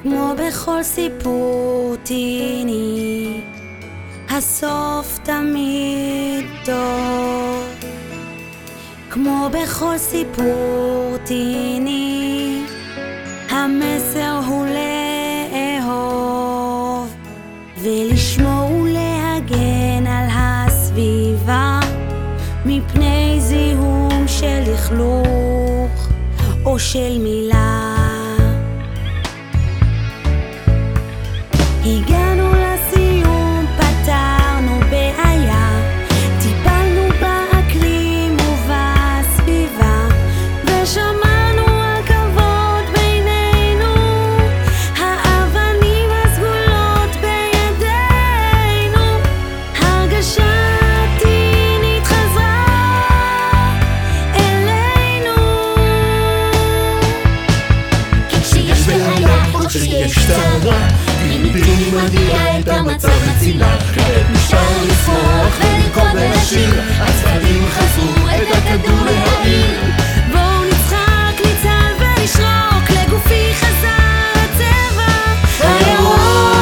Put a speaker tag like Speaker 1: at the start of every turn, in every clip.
Speaker 1: כמו בכל סיפור טיני, הסוף תמיד טוב. כמו בכל סיפור טיני, המסר הוא לאהוב ולשמור ולהגן על הסביבה מפני זיהום של לכלוך או של מילה. הגענו לסיום, פתרנו בעיה, טיפלנו באקלים ובסביבה ושמרנו על כבוד בינינו, האבנים הסגולות בידינו, הרגשה טינית חזרה אלינו.
Speaker 2: כשיש בעיה או כשיש צרה, טיני מגיעה את המצב מצילה. כעת נשאר לשמוח ולרקוד ולשיר, הצבעים חזרו את הכדור להעיר.
Speaker 1: בואו נצחק, ניצל ונשרוק, לגופי חזר הצבע הירוק.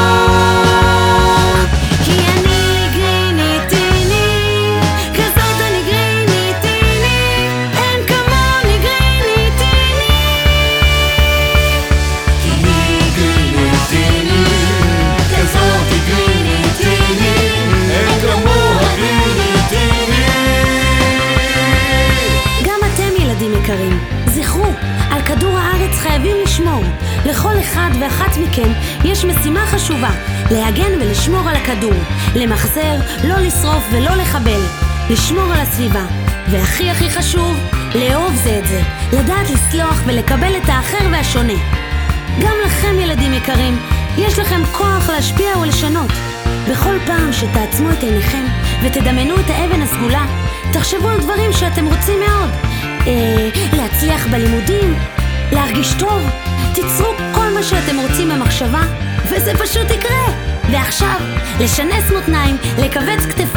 Speaker 1: כי אני גריני טיני, כזאת אני גריני טיני, אין כמוני גריני טיני.
Speaker 2: כי היא גריני טיני, כזאת היא גריני טיני, אין כמוה גריני טיני.
Speaker 1: גם אתם ילדים יקרים, זכרו, על כדור הארץ חייבים לשמור. לכל אחד ואחת מכם יש משימה חשובה, להגן ולשמור על הכדור, למחזר, לא לשרוף ולא לחבל, לשמור על הסביבה, והכי הכי חשוב, לאהוב זה את זה, לדעת לסלוח ולקבל את האחר והשונה. גם לכם ילדים יקרים, יש לכם כוח להשפיע ולשנות. בכל פעם שתעצמו את עיניכם ותדמיינו את האבן הסגולה, תחשבו על דברים שאתם רוצים מאוד, להצליח בלימודים, להרגיש טוב, תיצרו כל מה שאתם רוצים במחשבה וזה פשוט יקרה. ועכשיו, לשנס מותניים, לקבץ כתפיים